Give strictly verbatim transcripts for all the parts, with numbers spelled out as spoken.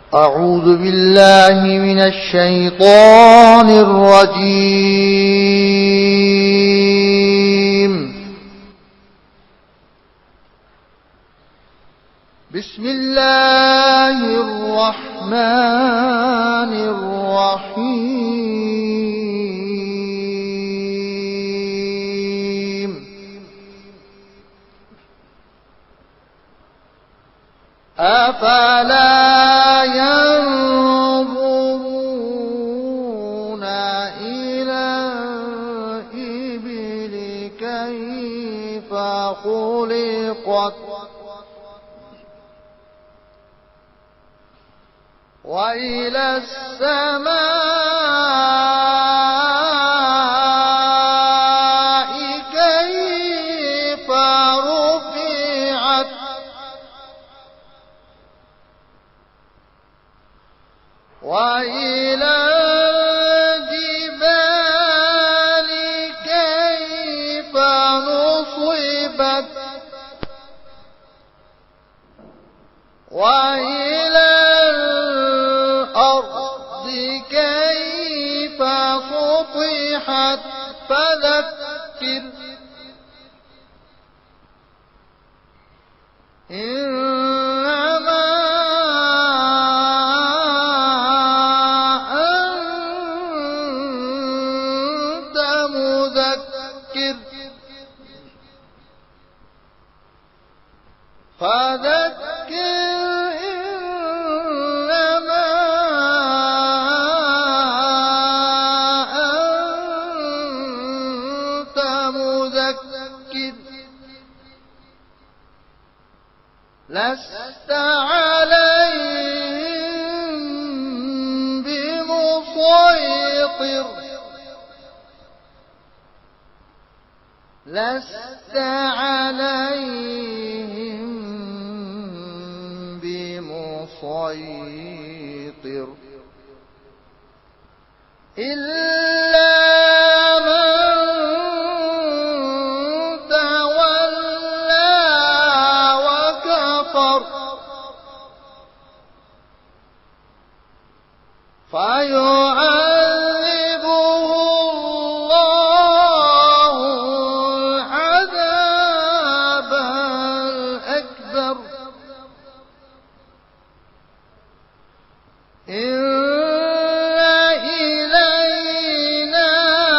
أعوذ بالله من الشيطان الرجيم. بسم الله الرحمن الرحيم. أفلا ينظرون إلى الإبل كيف خلقت وإلى السماء كيف رفعت وإلى الجبال كيف نصبت وإلى الأرض كيف سطحت فذكر إنما أنت مذكر فذكر لست عليهم بمسيطر لست عليهم بمسيطر إلا فيعذبه الله العذاب الأكبر إن إلينا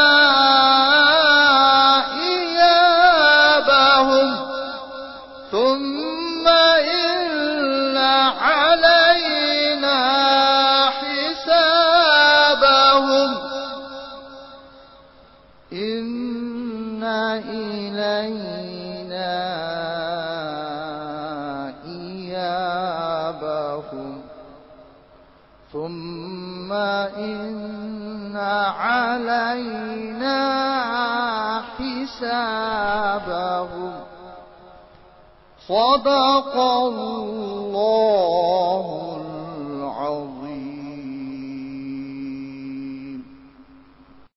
إيابهم ثم إن علينا إن إلينا إيابهم ثم إن علينا حسابهم. صدق الله